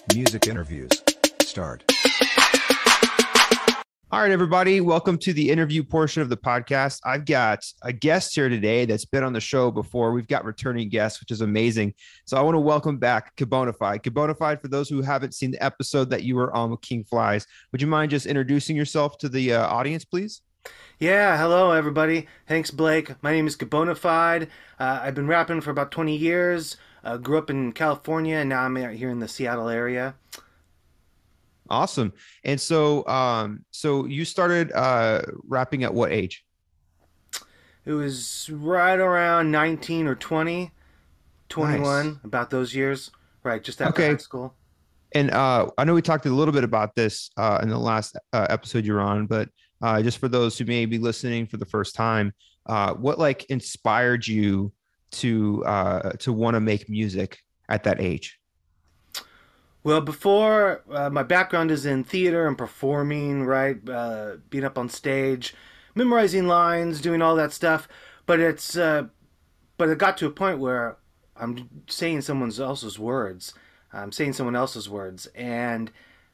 Music interviews. Start. All right, everybody, welcome to the interview portion of the podcast. I've got a guest here today that's been on the show before. We've got returning guests, which is amazing. So I want to welcome back Cabonafide. Cabonafide, for those who haven't seen the episode that you were on with King Flies, would you mind just introducing yourself to the audience, please? Yeah, hello everybody. Thanks, Blake. My name is Cabonafide. I've been rapping for about 20 years. Grew up in California, and now I'm out here in the Seattle area. Awesome. And so you started rapping at what age? It was right around 19 or 20, Nice. 21, about those years. Right, just after high Okay. school. And I know we talked a little bit about this in the last episode you're on, but just for those who may be listening for the first time, what like inspired you to want to make music at that age? Well, before, my background is in theater and performing, right? Being up on stage, memorizing lines, doing all that stuff. But but it got to a point where I'm saying someone else's words. I'm saying someone else's words, and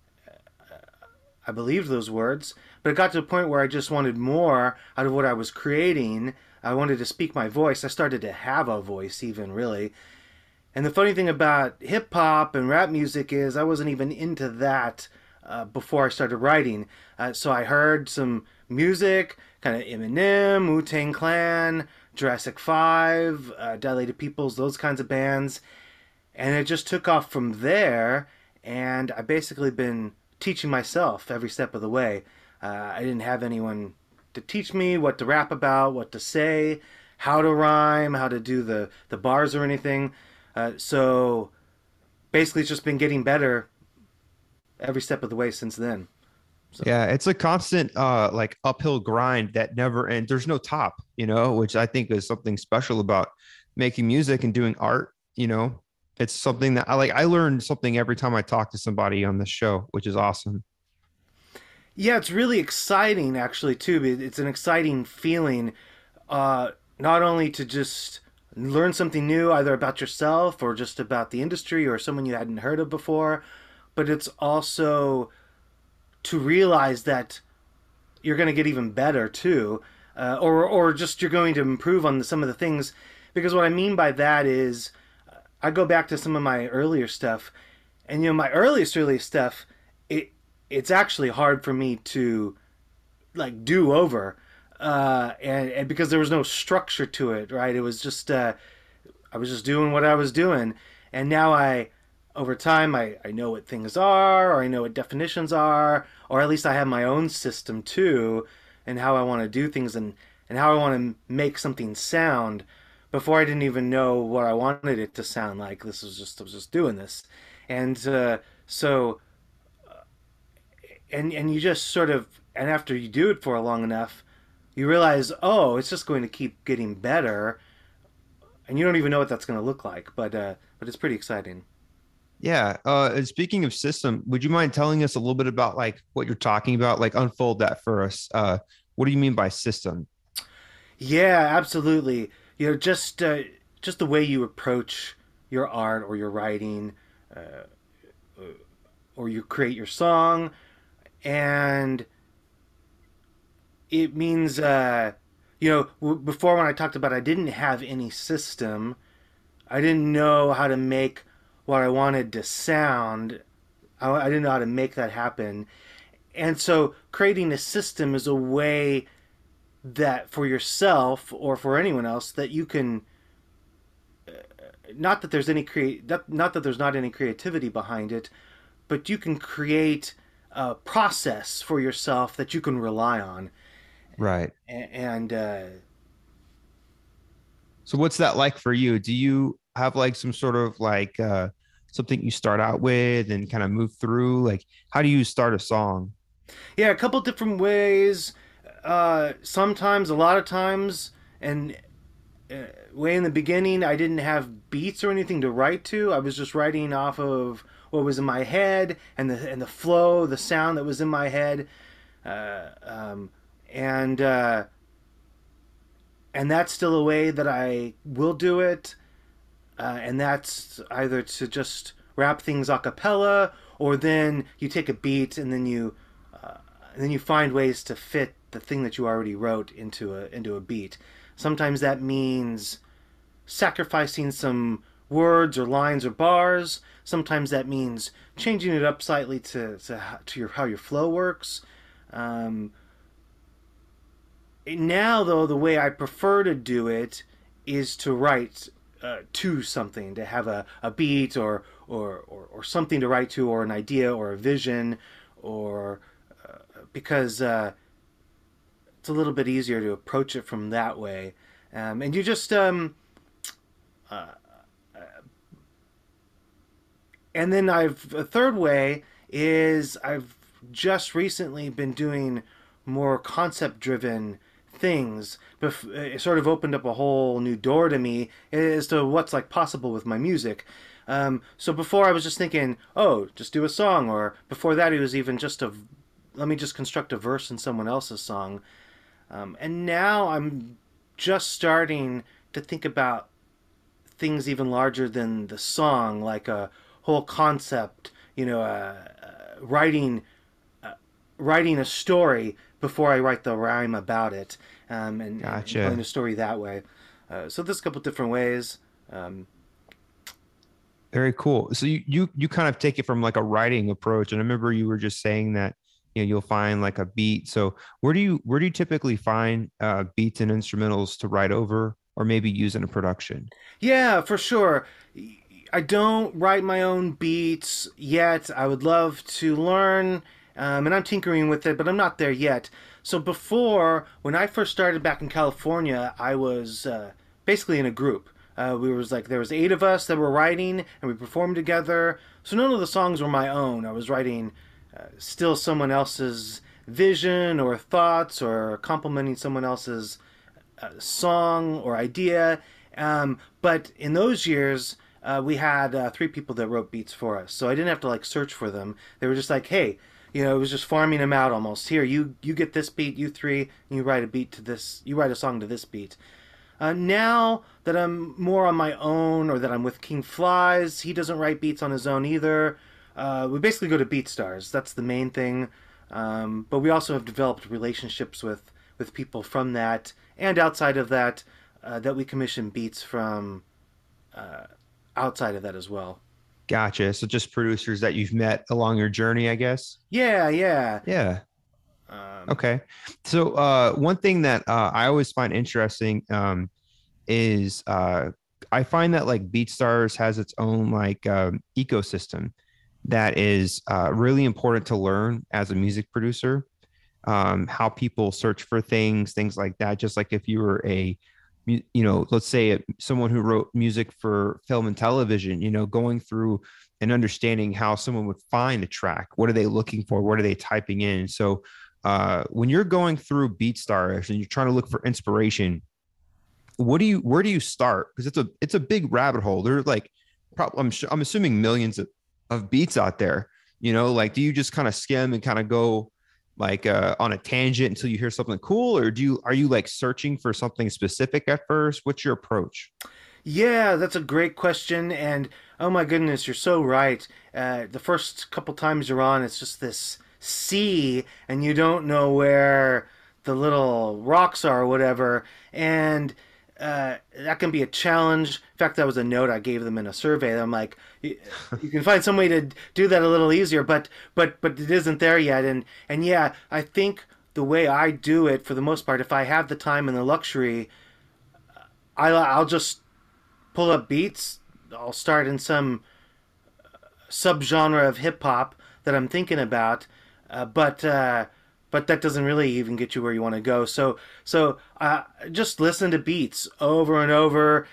I believed those words. But it got to a point where I just wanted more out of what I was creating. I wanted to speak my voice. I started to have a voice, even really. And the funny thing about hip hop and rap music is I wasn't even into that before I started writing. So I heard some music, kind of Eminem, Wu Tang Clan, Jurassic 5, Dilated Peoples, those kinds of bands. And it just took off from there. And I basically been teaching myself every step of the way. I didn't have anyone to teach me what to rap about, what to say, how to rhyme, how to do the bars or anything. So basically, it's just been getting better every step of the way since then. So Yeah, it's a constant like uphill grind that never ends. There's no top, which I think is something special about making music and doing art. It's something that I like. I learn something every time I talk to somebody on this show, which is awesome. yeah, it's really exciting actually too. It's an exciting feeling, not only to just learn something new either about yourself or just about the industry or someone you hadn't heard of before, but it's also to realize that you're going to get even better too, or just you're going to improve on some of the things. Because what I mean by that is, I go back to some of my earlier stuff, and my earliest stuff, it's actually hard for me to like do over, and because there was no structure to it, right? It was just I was just doing what I was doing, and now over time, I know what things are, or I know what definitions are, or at least I have my own system too, and how I want to do things, and how I want to make something sound. Before I didn't even know what I wanted it to sound like. I was just doing this, and so and you just sort of, and after you do it for long enough, you realize, oh, it's just going to keep getting better, and you don't even know what that's going to look like. But it's pretty exciting. Yeah. And speaking of system, would you mind telling us a little bit about like what you're talking about? Like unfold that for us. What do you mean by system? Yeah, absolutely. Just the way you approach your art or your writing, uh, or you create your song, and it means before when I talked about I didn't have any system, I didn't know how to make what I wanted to sound. I didn't know how to make that happen, and so creating a system is a way that for yourself or for anyone else that you can, not that there's any not that there's not any creativity behind it, but you can create a process for yourself that you can rely on. Right. And So what's that like for you? Do you have like some sort of like something you start out with and kind of move through? Like how do you start a song? yeah, a couple different ways. Sometimes, a lot of times, and way in the beginning, I didn't have beats or anything to write to. I was just writing off of what was in my head and the flow, the sound that was in my head, uh, um, and and that's still a way that I will do it. And that's either to just rap things a cappella, or then you take a beat and then you find ways to fit the thing that you already wrote into a beat. Sometimes that means sacrificing some words or lines or bars. Sometimes that means changing it up slightly to how your flow works. Now, though, the way I prefer to do it is to write to something, to have a beat or something to write to, or an idea or a vision, or because it's a little bit easier to approach it from that way. And you just and then a third way is I've just recently been doing more concept driven things. It sort of opened up a whole new door to me as to what's like possible with my music. So before I was just thinking, oh, just do a song, or before that it was even just let me just construct a verse in someone else's song. And now I'm just starting to think about things even larger than the song, like a whole concept, writing a story before I write the rhyme about it, and telling a story that way. So there's a couple different ways. Very cool. So you kind of take it from like a writing approach, and I remember you were just saying that you'll find like a beat. So where do you typically find beats and instrumentals to write over, or maybe use in a production? Yeah, for sure. I don't write my own beats yet. I would love to learn, and I'm tinkering with it, but I'm not there yet. So before, when I first started back in California, I was basically in a group. There was 8 of us that were writing, and we performed together. So none of the songs were my own. I was writing still someone else's vision or thoughts, or complimenting someone else's song or idea. But in those years, we had 3 people that wrote beats for us, so I didn't have to like search for them. They were just like, hey, it was just farming them out almost. Here, you get this beat, you 3, and you write a beat to this. You write a song to this beat. Now that I'm more on my own, or that I'm with King Flies, he doesn't write beats on his own either. We basically go to BeatStars. That's the main thing. But we also have developed relationships with people from that and outside of that, that we commission beats from outside of that as well. Gotcha. So just producers that you've met along your journey, I guess. Yeah, yeah. Yeah. Okay. So one thing that I always find interesting is I find that like BeatStars has its own like ecosystem that is really important to learn as a music producer. How people search for things like that. Just like if you were let's say someone who wrote music for film and television, going through and understanding how someone would find a track. What are they looking for? What are they typing in? So when you're going through BeatStars and you're trying to look for inspiration, where do you start? Because it's a big rabbit hole. There are like, I'm assuming millions of beats out there. Like, do you just kind of skim and kind of go like on a tangent until you hear something cool, or are you like searching for something specific at first? What's your approach? Yeah, that's a great question, and oh my goodness, you're so right. The first couple times you're on, it's just this sea, and you don't know where the little rocks are or whatever, and that can be a challenge. In fact, that was a note I gave them in a survey. I'm like, you can find some way to do that a little easier, but it isn't there yet. And yeah, I think the way I do it, for the most part, if I have the time and the luxury, I'll just pull up beats. I'll start in some subgenre of hip hop that I'm thinking about, but that doesn't really even get you where you want to go. So just listen to beats over and over.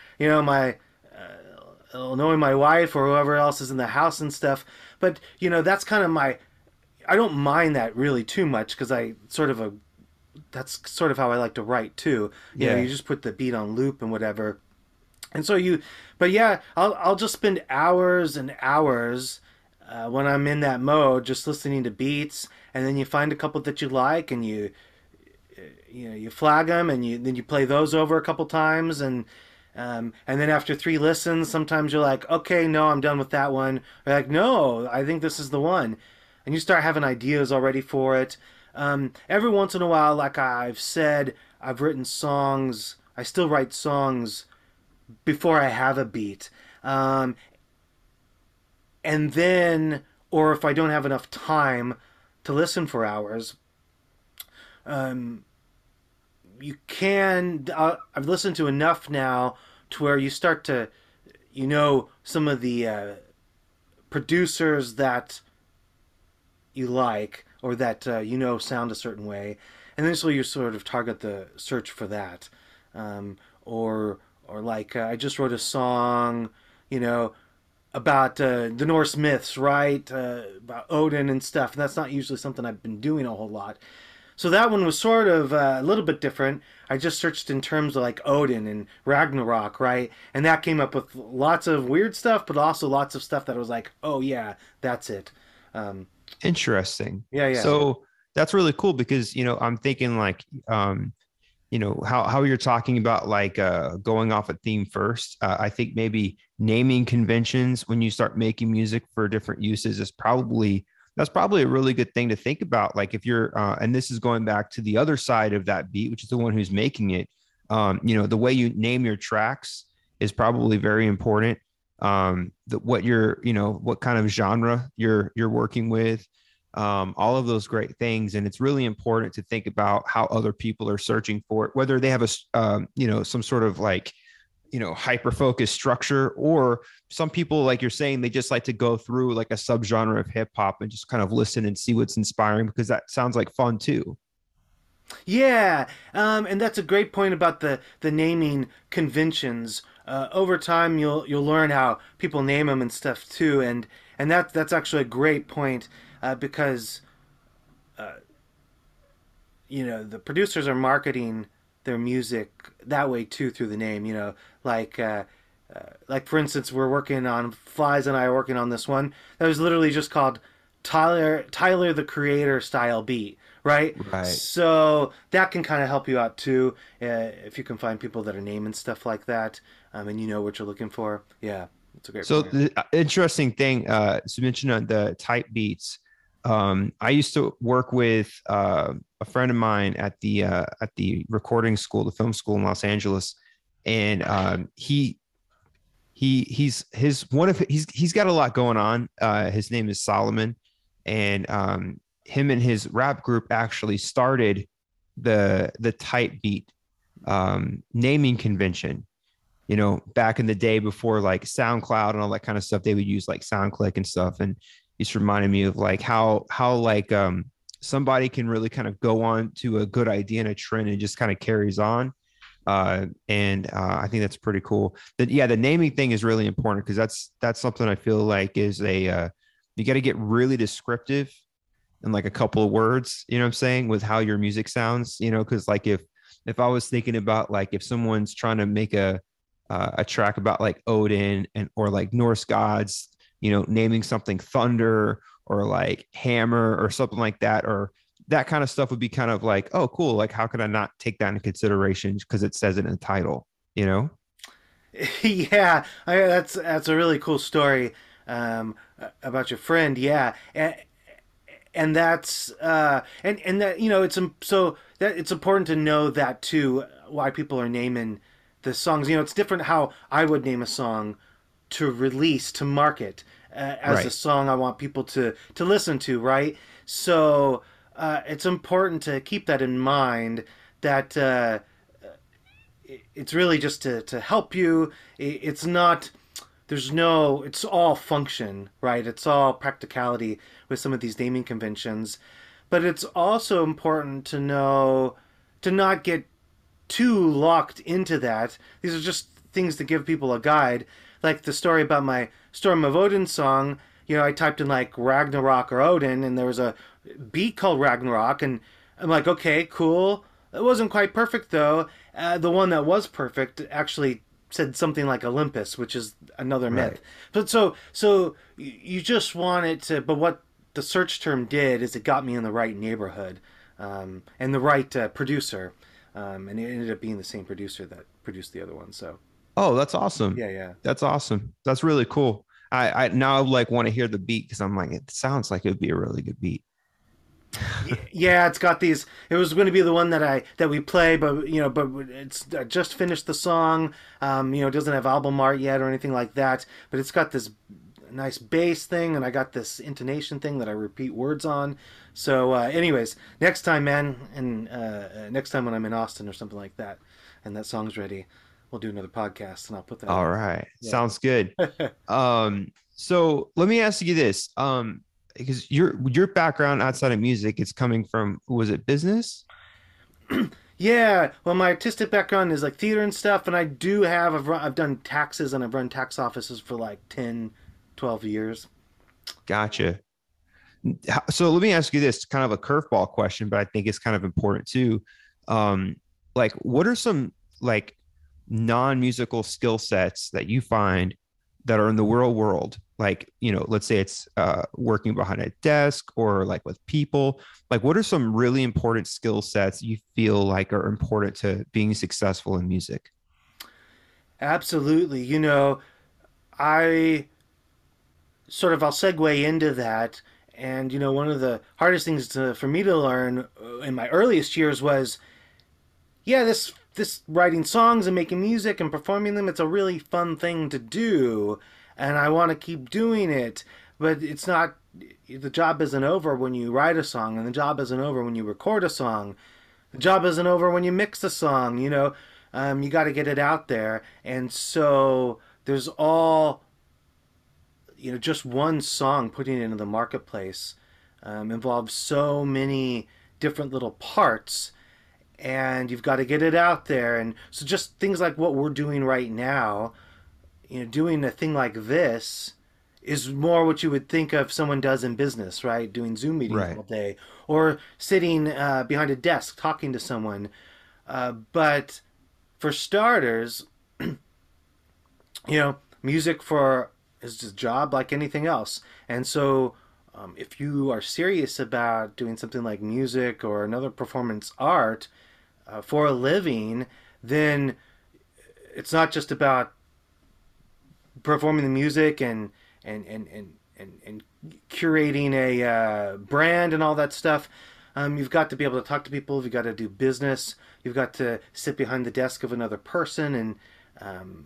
Knowing my wife or whoever else is in the house and stuff. But that's kind of I don't mind that really too much, because that's sort of how I like to write too. You just put the beat on loop and whatever. And so but yeah, I'll just spend hours and hours when I'm in that mode, just listening to beats, and then you find a couple that you like, and you flag them, and then you play those over a couple times, and And then after 3 listens, sometimes you're like, okay, no, I'm done with that one. Or like, no, I think this is the one. And you start having ideas already for it. Every once in a while, like I've said, I've written songs. I still write songs before I have a beat. Um, and then, or if I don't have enough time to listen for hours, um, you can. I've listened to enough now to where you start to, some of the producers that you like or that sound a certain way, and then so you sort of target the search for that, or like I just wrote a song, you know, about the Norse myths, right? About Odin and stuff. And that's not usually something I've been doing a whole lot. So that one was sort of a little bit different. I just searched in terms of like Odin and Ragnarok, right? And that came up with lots of weird stuff, but also lots of stuff that was like, oh yeah, that's it. Um, Interesting. yeah, yeah, So that's really cool because, I'm thinking like, how you're talking about like going off a theme first. I think maybe naming conventions when you start making music for different uses is probably that's probably a really good thing to think about. Like if you're and this is going back to the other side of that beat, which is the one who's making it. The way you name your tracks is probably very important. What what kind of genre you're working with, all of those great things. And it's really important to think about how other people are searching for it, whether they have some sort of like, hyper focused structure, or some people, like you're saying, they just like to go through like a subgenre of hip hop and just kind of listen and see what's inspiring because that sounds like fun too. yeah. And that's a great point about the naming conventions. Over time, you'll learn how people name them and stuff too, and that's actually a great point because the producers are marketing their music that way too through the name. Like like for instance, we're working on Flies and I are working on this one that was literally just called Tyler the Creator style beat, right? Right. So that can kind of help you out too if you can find people that are naming stuff like that, and you know what you're looking for. Yeah, that's a great So point. the interesting thing, to mention on the type beats, I used to work with a friend of mine at the recording school, the film school in Los Angeles, and he's his one of he's got a lot going on. His name is Solomon, and him and his rap group actually started the type beat naming convention, back in the day before like SoundCloud and all that kind of stuff. They would use like SoundClick and stuff. And it's reminded me of like how like somebody can really kind of go on to a good idea and a trend and just kind of carries on. And I think that's pretty cool. That yeah, the naming thing is really important because that's something I feel like is a you got to get really descriptive in like a couple of words, you know what I'm saying, with how your music sounds, because like if I was thinking about like if someone's trying to make a track about like Odin and or like Norse gods, naming something thunder or like hammer or something like that, or that kind of stuff would be kind of like, oh, cool. Like, how could I not take that into consideration because it says it in the title, you know? Yeah, that's a really cool story about your friend. Yeah, and that's and that so that it's important to know that too, why people are naming the songs. It's different how I would name a song to release to market as a Right. song I want people to listen to, right? So it's important to keep that in mind, that it's really just to help you. It's not, there's no, it's all function, right? It's all practicality with some of these naming conventions. But it's also important to know to not get too locked into that. These are just things to give people a guide. Like the story about my Storm of Odin song, I typed in like Ragnarok or Odin, and there was a beat called Ragnarok, and I'm like, okay, cool. It wasn't quite perfect though. The one that was perfect actually said something like Olympus, which is another Right. myth. But so you just want it to. But what the search term did is it got me in the right neighborhood, and the right producer, and it ended up being the same producer that produced the other one. So Oh, that's awesome. Yeah, yeah. That's awesome. That's really cool. I now like want to hear the beat because I'm like, it sounds like it would be a really good beat. Yeah, it's got these. It was going to be the one that we play, but but it's I just finished the song. It doesn't have album art yet or anything like that, but it's got this nice bass thing, and I got this intonation thing that I repeat words on. So, anyways, next time, man, and next time when I'm in Austin or something like that, and that song's ready, we'll do another podcast, and I'll put that All out. right. Yeah. Sounds good. So let me ask you this. Because your background outside of music is coming from, was it business? Yeah, well, my artistic background is like theater and stuff, and I've done taxes and I've run tax offices for like 10, 12 years. Gotcha. So let me ask you this, kind of a curveball question, but I think it's kind of important too. Um, like what are some like non-musical skill sets that you find that are in the real world? Like, let's say it's working behind a desk or like with people. Like, what are some really important skill sets you feel like are important to being successful in music? Absolutely. I I'll segue into that. And one of the hardest things for me to learn in my earliest years was, yeah, this writing songs and making music and performing them, it's a really fun thing to do, and I want to keep doing it. But it's not. The job isn't over when you write a song, and the job isn't over when you record a song. The job isn't over when you mix a song. You got to get it out there, and so there's all just one song putting it into the marketplace involves so many different little parts, and you've got to get it out there. And so just things like what we're doing right now, doing a thing like this is more what you would think of someone does in business, right? Doing Zoom meetings Right. all day or sitting behind a desk talking to someone. But for starters, music for is just a job like anything else. And so if you are serious about doing something like music or another performance art for a living, then it's not just about performing the music and curating a brand and all that stuff. You've got to be able to talk to people. You've got to do business. You've got to sit behind the desk of another person and um,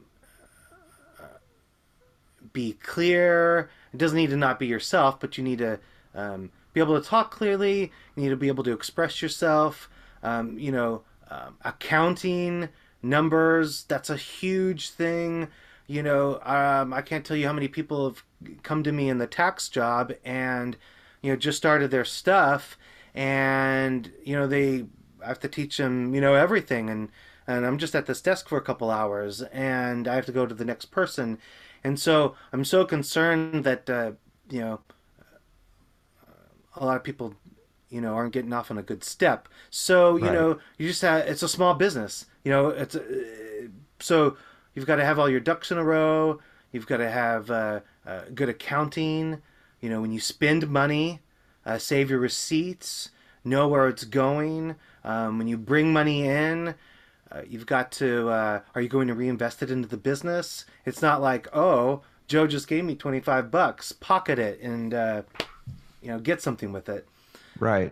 be clear. It doesn't need to not be yourself, but you need to be able to talk clearly. You need to be able to express yourself. Accounting, numbers, that's a huge thing. I can't tell you how many people have come to me in the tax job and, just started their stuff, and, they I have to teach them, everything. And I'm just at this desk for a couple hours and I have to go to the next person. And so I'm so concerned that, a lot of people, aren't getting off on a good step. So, Right. you just have, it's a small business, so you've got to have all your ducks in a row. You've got to have good accounting. When you spend money, save your receipts, know where it's going. When you bring money in, you've got to, are you going to reinvest it into the business? It's not like, oh, Joe just gave me $25, pocket it and, get something with it. Right.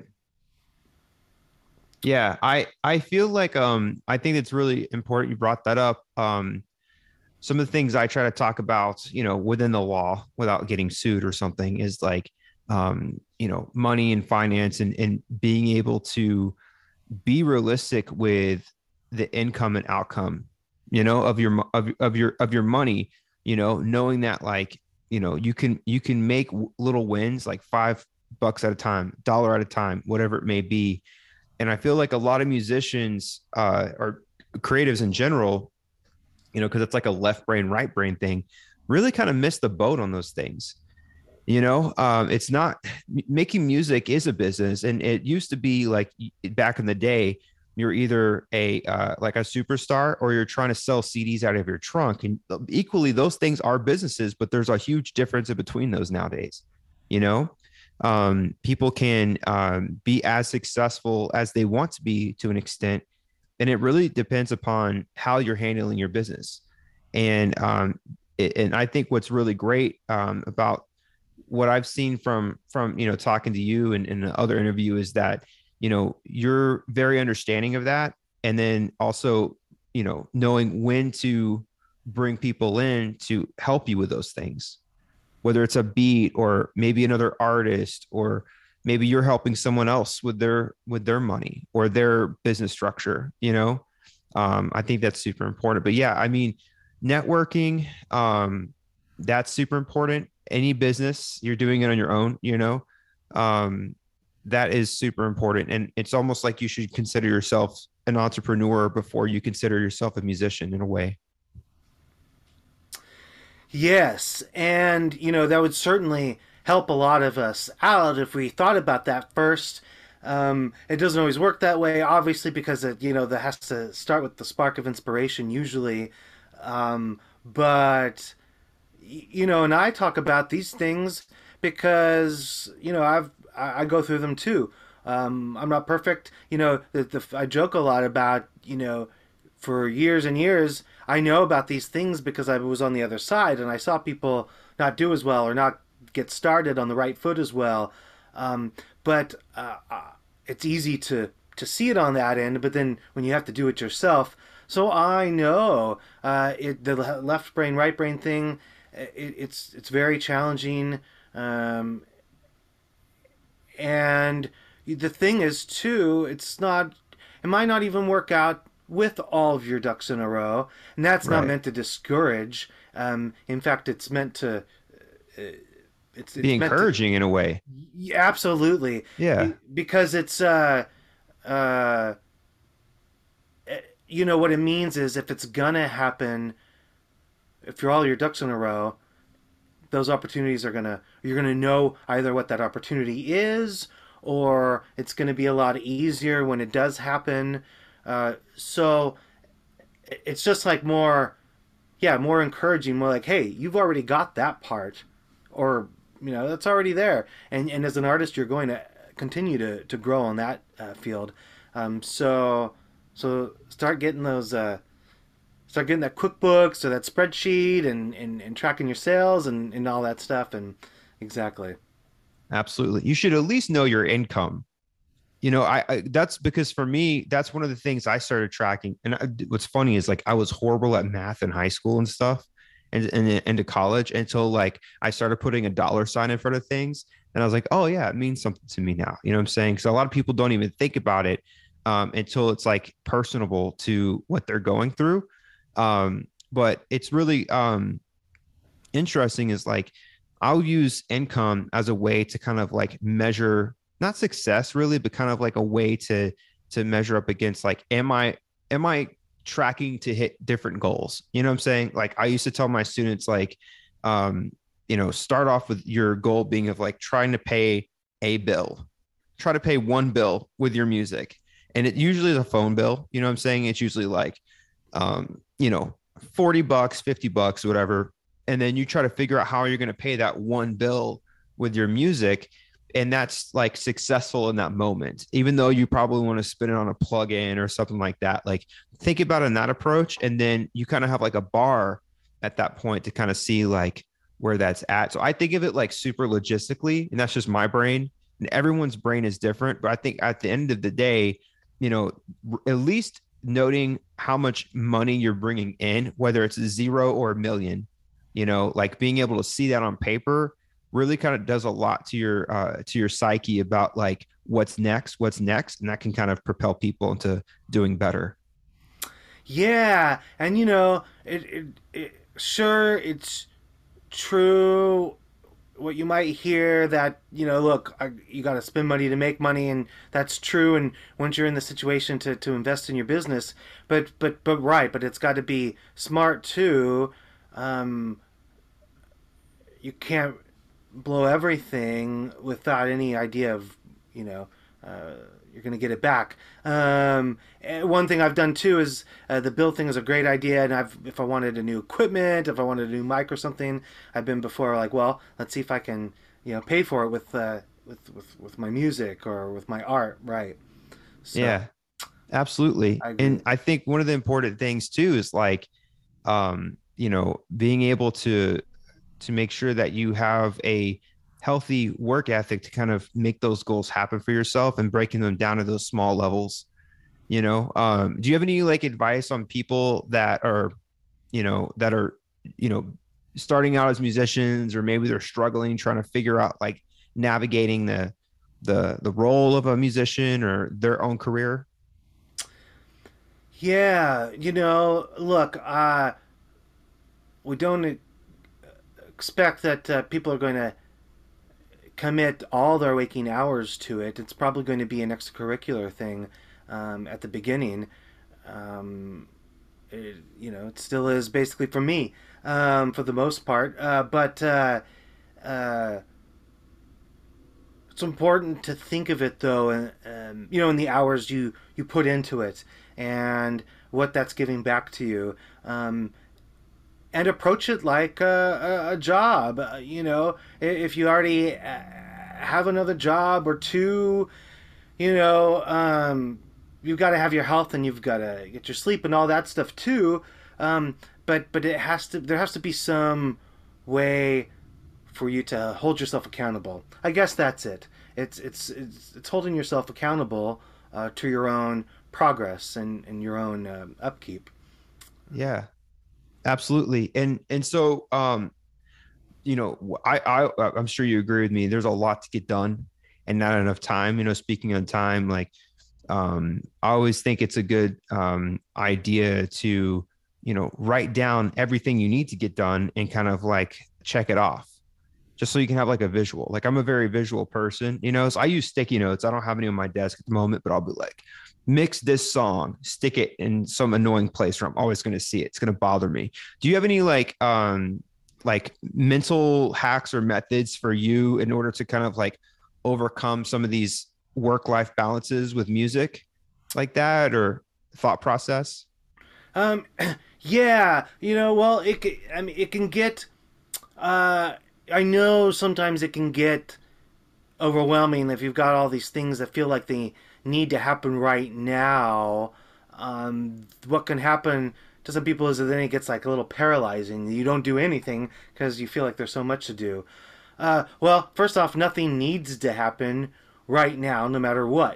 Yeah, I feel like I think it's really important you brought that up. Some of the things I try to talk about, within the law without getting sued or something is like money and finance and being able to be realistic with the income and outcome, of your money, knowing that like, you can make little wins like $5 at a time, dollar at a time, whatever it may be. And I feel like a lot of musicians or creatives in general, because it's like a left brain, right brain thing, really kind of miss the boat on those things. It's not, making music is a business, and it used to be like back in the day, you're either a like a superstar or you're trying to sell CDs out of your trunk, and equally those things are businesses, but there's a huge difference in between those nowadays. You know, people can be as successful as they want to be to an extent, and it really depends upon how you're handling your business. And and I think what's really great about what I've seen from talking to you and the other interview is that you're very understanding of that, and then also knowing when to bring people in to help you with those things, whether it's a beat or maybe another artist, or maybe you're helping someone else with their money or their business structure. I think that's super important. But yeah, I mean, networking, that's super important. Any business, you're doing it on your own, um, that is super important. And it's almost like you should consider yourself an entrepreneur before you consider yourself a musician in a way. Yes, and that would certainly help a lot of us out if we thought about that first. It doesn't always work that way, obviously, because that has to start with the spark of inspiration usually. But and I talk about these things because I go through them too. I'm not perfect. I joke a lot about for years and years, I know about these things because I was on the other side and I saw people not do as well or not get started on the right foot as well. But it's easy to see it on that end, but then when you have to do it yourself, so I know the left brain right brain thing. It's very challenging, and the thing is too, it might not even work out with all of your ducks in a row, and that's not Right. meant to discourage. In fact, it's meant to Be it's meant to encouraging in a way. yeah, absolutely. Yeah. Because it's uh what it means is if it's gonna happen, if you're all your ducks in a row, those opportunities you're gonna know either what that opportunity is, or it's gonna be a lot easier when it does happen. So it's just like more, yeah, more encouraging, more like, hey, you've already got that part, or that's already there, and as an artist, you're going to continue to grow on that field. So start getting those. Start getting that QuickBooks or that spreadsheet and tracking your sales and all that stuff. And exactly. Absolutely. You should at least know your income. I that's because for me, that's one of the things I started tracking. And what's funny is like I was horrible at math in high school and stuff, and into college until like I started putting a dollar sign in front of things, and I was like, oh yeah, it means something to me now. You know what I'm saying? So a lot of people don't even think about it until it's like personable to what they're going through. But it's really interesting is like I'll use income as a way to kind of like measure not success really, but kind of like a way to measure up against like am I tracking to hit different goals? You know what I'm saying? Like I used to tell my students like start off with your goal being of like trying to pay a bill. Try to pay one bill with your music. And it usually is a phone bill. You know what I'm saying? It's usually like um, you know, $40, $50, whatever. And then you try to figure out how you're going to pay that one bill with your music. And that's like successful in that moment, even though you probably want to spin it on a plug-in or something like that. Like think about it in that approach. And then you kind of have like a bar at that point to kind of see like where that's at. So I think of it like super logistically, and that's just my brain. And everyone's brain is different. But I think at the end of the day, you know, at least noting how much money you're bringing in, whether it's a zero or a million, like being able to see that on paper really kind of does a lot to your psyche about like what's next, and that can kind of propel people into doing better. Yeah, and it sure it's true what you might hear that look, you got to spend money to make money, and that's true. And once you're in the situation to invest in your business, but right, but it's got to be smart too. Um, you can't blow everything without any idea of you know uh, you're going to get it back. And one thing I've done too is the bill thing is a great idea, and if I wanted a new equipment, if I wanted a new mic or something, I've been before like, well, let's see if I can pay for it with my music or with my art, right? So Yeah, absolutely. I agree. And I think one of the important things too is like being able to make sure that you have a healthy work ethic to kind of make those goals happen for yourself and breaking them down to those small levels. Do you have any like advice on people that are you know starting out as musicians, or maybe they're struggling trying to figure out like navigating the role of a musician or their own career? Yeah, look, we don't expect that people are going to commit all their waking hours to it. It's probably going to be an extracurricular thing at the beginning. It still is basically for me, for the most part. But uh, it's important to think of it though, in the hours you put into it and what that's giving back to you. And approach it like a job. If you already have another job or two, you've got to have your health and you've got to get your sleep and all that stuff too. But there has to be some way for you to hold yourself accountable. I guess that's it. It's holding yourself accountable to your own progress and your own upkeep. Yeah, absolutely. And so I'm sure you agree with me. There's a lot to get done and not enough time. Speaking of time, like I always think it's a good idea to write down everything you need to get done and kind of like check it off, just so you can have like a visual. Like I'm a very visual person, so I use sticky notes. I don't have any on my desk at the moment, but I'll be like, mix this song, stick it in some annoying place where I'm always going to see it. It's going to bother me. Do you have any like mental hacks or methods for you in order to kind of like overcome some of these work-life balances with music like that, or thought process? Um, yeah, well, it can get. I know sometimes it can get overwhelming if you've got all these things that feel like they need to happen right now. What can happen to some people is that then it gets like a little paralyzing. You don't do anything because you feel like there's so much to do. Well, first off, nothing needs to happen right now, no matter what.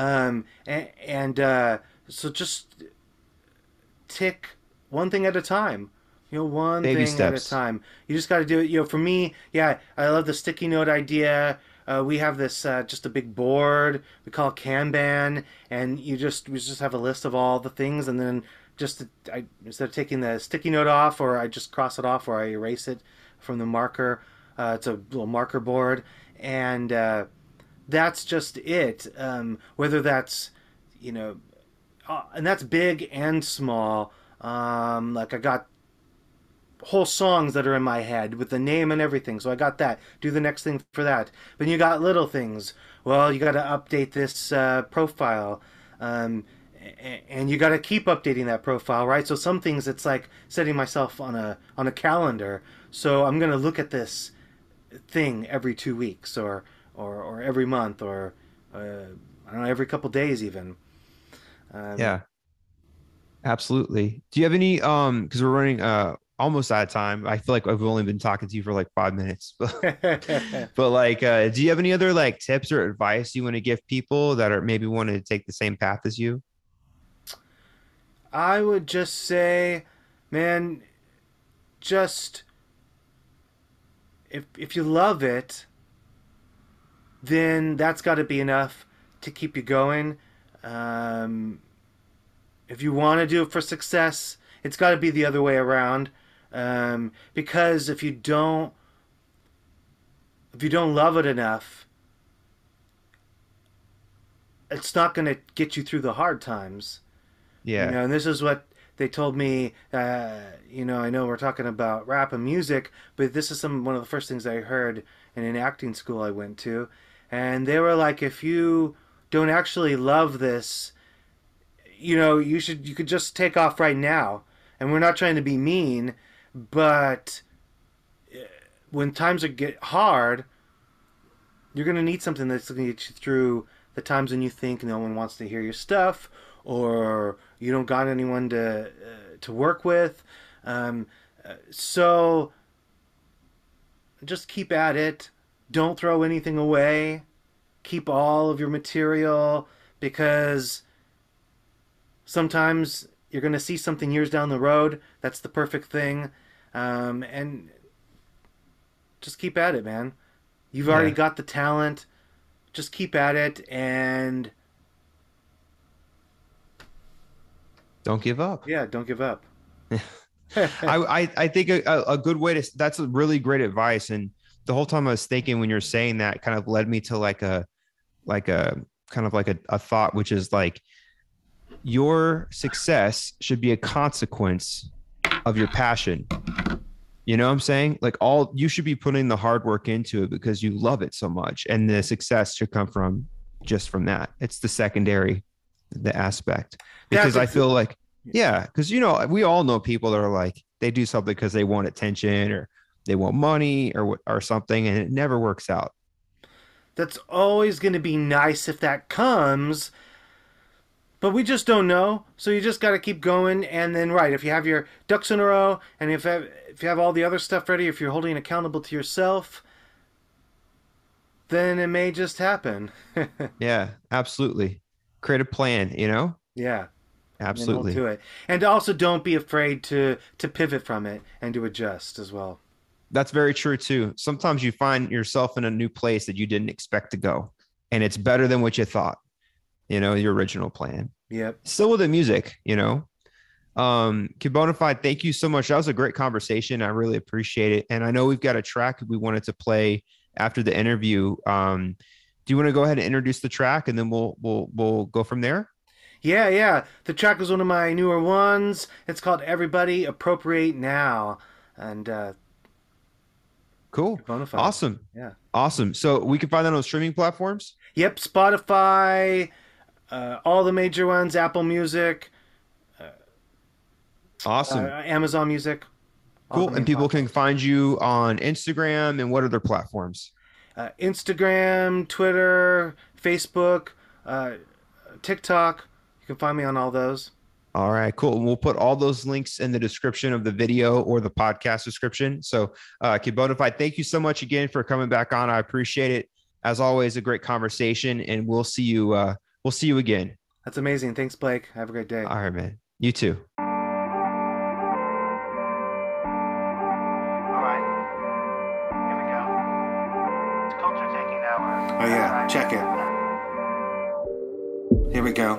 So just tick one thing at a time. One Baby thing at a steps. time. You just got to do it. For me, yeah, I love the sticky note idea. We have this just a big board we call it Kanban, and we just have a list of all the things, and then instead of taking the sticky note off, or I just cross it off, or I erase it from the marker. It's a little marker board, and that's just it. Whether that's and that's big and small. Like I got whole songs that are in my head with the name and everything. So I got that. Do the next thing for that. But you got little things. Well, you got to update this profile. And you got to keep updating that profile, right? So some things it's like setting myself on a calendar. So I'm going to look at this thing every 2 weeks or every month or I don't know, every couple days even. Um, Yeah, absolutely. Do you have any because we're running almost out of time. I feel like I've only been talking to you for like 5 minutes. But like do you have any other like tips or advice you want to give people that are maybe wanting to take the same path as you? I would just say, man, just if you love it, then that's got to be enough to keep you going. Um, if you want to do it for success, it's got to be the other way around. Because if you don't love it enough, it's not going to get you through the hard times. Yeah. And this is what they told me. I know we're talking about rap and music, but this is one of the first things I heard in an acting school I went to, and they were like, if you don't actually love this, you could just take off right now. And we're not trying to be mean, but when times get hard, you're going to need something that's going to get you through the times when you think no one wants to hear your stuff, or you don't got anyone to work with. So just keep at it. Don't throw anything away. Keep all of your material, because sometimes you're going to see something years down the road that's the perfect thing. And just keep at it, man. You've already got the talent. Just keep at it and don't give up. Yeah, don't give up. I think a good way to, that's a really great advice. And the whole time I was thinking, when you're saying that, kind of led me to like a thought, which is like, your success should be a consequence of your passion. You know what I'm saying? Like, you should be putting the hard work into it because you love it so much. And the success should come from that. It's the aspect, because I feel like, because, we all know people that are like, they do something because they want attention or they want money or something, and it never works out. That's always going to be nice if that comes, but we just don't know. So you just got to keep going. And then, if you have your ducks in a row, and if you have all the other stuff ready, if you're holding accountable to yourself, then it may just happen. Yeah, absolutely. Create a plan, Yeah. Absolutely. And hold to it. And also don't be afraid to pivot from it and to adjust as well. That's very true too. Sometimes you find yourself in a new place that you didn't expect to go, and it's better than what you thought, your original plan. Yep. Still with the music, Kibonafide, thank you so much. That was a great conversation. I really appreciate it. And I know we've got a track we wanted to play after the interview. Do you want to go ahead and introduce the track, and then we'll go from there? Yeah. The track is one of my newer ones. It's called Everybody Appropriate Now. And cool. Bonafide. Awesome. Yeah. Awesome. So we can find that on streaming platforms? Yep. Spotify, all the major ones, Apple Music. Awesome. Amazon Music. Cool. And people can find you on Instagram and what other platforms? Instagram, Twitter, Facebook, TikTok. You can find me on all those. All right, cool. We'll put all those links in the description of the video or the podcast description. So, Kibonafide, thank you so much again for coming back on. I appreciate it. As always, a great conversation, and we'll see you again. That's amazing. Thanks, Blake. Have a great day. All right, man. You too. All right. Here we go. It's culture taking hour. Oh yeah, check it. Here we go.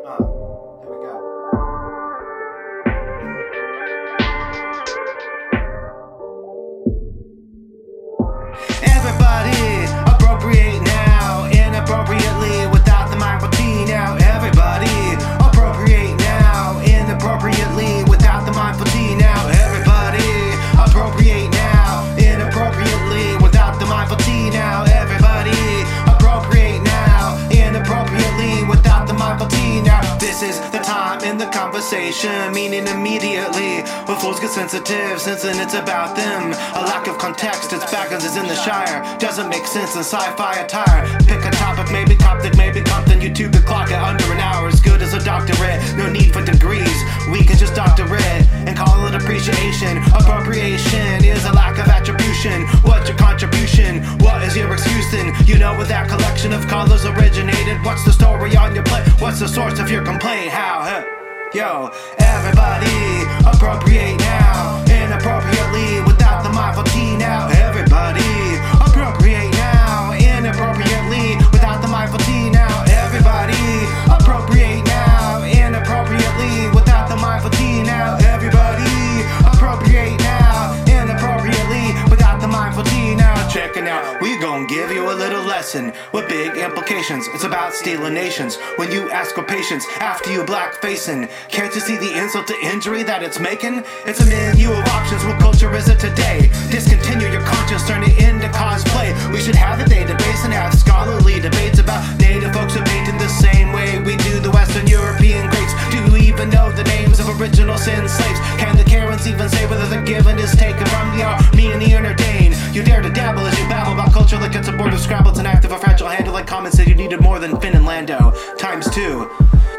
Everybody appropriate now, inappropriately without the mindful now. Everybody appropriate now, inappropriately without the mindful now. Everybody appropriate now, inappropriately without the mindful now. Everybody appropriate now, inappropriately without the mindful now. This is the time in the conversation, meaning immediately. When fools get sensitive, sensing it's about them. A lack of context, it's Baggins is in the Shire. Doesn't make sense in sci-fi attire. Pick a topic, maybe Coptic, maybe Compton. YouTube the clock at under an hour, as good as a doctorate. No need for degrees, we can just doctor it and call it appreciation. Appropriation is a lack of attribution. What's your contribution? What is your excuse then? Where that collection of colors originated. What's the story on your plate? What's the source of your complaint? How? Yo, everybody appropriate now, inappropriately without the mindful now. Everybody appropriate now, inappropriately without the mindful now. Everybody appropriate now, inappropriately without the mindful now. Everybody appropriate now, inappropriately without the mindful now. Check it out, we gon' give you a little lesson with big implications. It's about stealing nations. When you ask for patience after you black facing, can't you see the insult to injury that it's making? It's a menu of options. What culture is it today? Discontinue your conscience, turn it into cosplay. We should have the database and have scholarly debates about native folks who painted the same way we do the Western European greats. Do you even know the names of original sin slaves? Can the Karens even say whether the given is taken from the army and the entertained? You dare to dabble as you babble about culture like it's a board of Scrabble. It's an act of a fragile handle, like Common said you needed more than Finn and Lando times 2.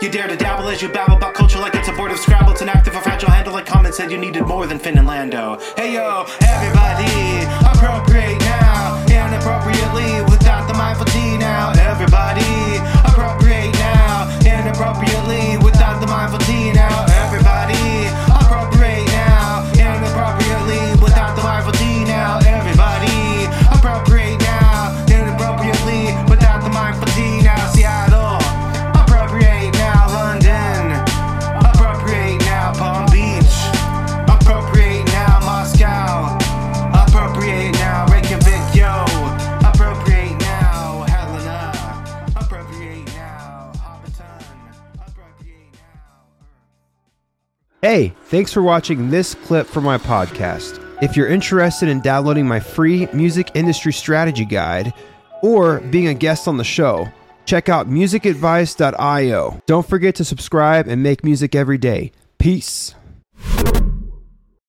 You dare to dabble as you babble about culture like it's a board of Scrabble. It's an active or fragile handle like Common said you needed more than Finn and Lando. Hey yo, everybody, appropriate now, inappropriately without the mindful T now. Everybody, appropriate now, inappropriately without the mindful T now. Everybody, appropriate now, inappropriately without the mindful T now. Everybody, appropriate now, inappropriately without the mindful T now. Seattle, appropriate now. London, appropriate now. Palm Beach, appropriate now. Moscow, appropriate now. Reykjavik, yo, appropriate now. Helena, appropriate now. Hobbiton, appropriate now. Hey, thanks for watching this clip from my podcast. If you're interested in downloading my free music industry strategy guide or being a guest on the show, check out musicadvice.io. Don't forget to subscribe and make music every day. Peace.